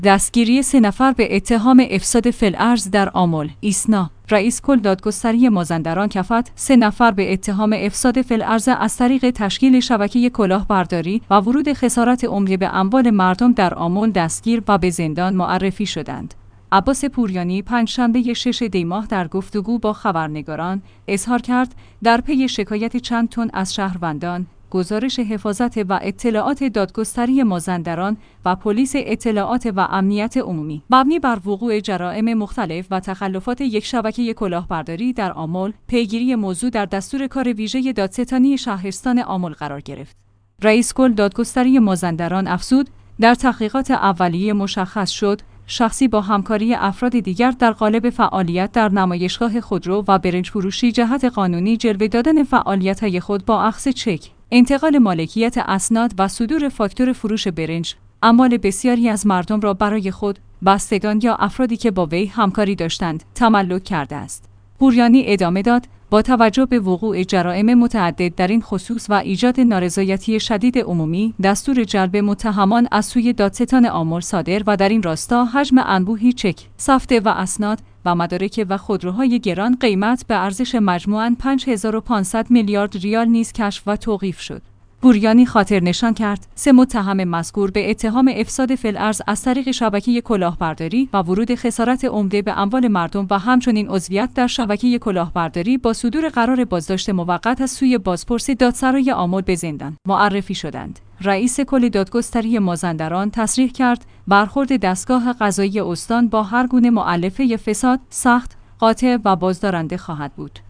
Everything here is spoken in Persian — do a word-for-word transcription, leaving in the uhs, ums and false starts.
دستگیری سه نفر به اتهام افساد فی‌الارض در آمل. ایسنا رئیس کل دادگستری مازندران کفت سه نفر به اتهام افساد فی‌الارض از طریق تشکیل شبکه کلاهبرداری و ورود خسارت عمده به اموال مردم در آمل دستگیر و به زندان معرفی شدند. عباس پوریانی پنجشنبه شش دی ماه در گفتگو با خبرنگاران اظهار کرد در پی شکایت چند تن از شهروندان، گزارش حفاظت و اطلاعات دادگستری مازندران و پلیس اطلاعات و امنیت عمومی مبنی بر وقوع جرائم مختلف و تخلفات یک شبکه کلاهبرداری در آمل، پیگیری موضوع در دستور کار ویژه دادستانی شهرستان آمل قرار گرفت. رئیس کل دادگستری مازندران افزود در تحقیقات اولیه مشخص شد شخصی با همکاری افراد دیگر در قالب فعالیت در نمایشگاه خودرو و برنج فروشی جهت قانونی جلوه دادن فعالیت‌های خود با اخذ چک، انتقال مالکیت اسناد و صدور فاکتور فروش برنج، اموال بسیاری از مردم را برای خود، بستگان یا افرادی که با وی همکاری داشتند، تملک کرده است. پوریانی ادامه داد با توجه به وقوع جرائم متعدد در این خصوص و ایجاد نارضایتی شدید عمومی، دستور جلب متهمان از سوی دادستان آمل صادر و در این راستا حجم انبوهی چک، سفته و اسناد و مدارک و خودروهای گران قیمت به ارزش مجموعاً پنج هزار و پانصد میلیارد ریال نیز کشف و توقیف شد. پوریانی خاطر نشان کرد سه متهم مذکور به اتهام افساد فی‌الارض از طریق شبکه کلاهبرداری و ورود خسارت عمده به اموال مردم و همچنین عضویت در شبکه کلاهبرداری با صدور قرار بازداشت موقت از سوی بازپرس دادسرای آمل به زندان معرفی شدند. رئیس کل دادگستری مازندران تصریح کرد برخورد دستگاه قضایی استان با هر گونه مؤلفه فساد سخت، قاطع و بازدارنده خواهد بود.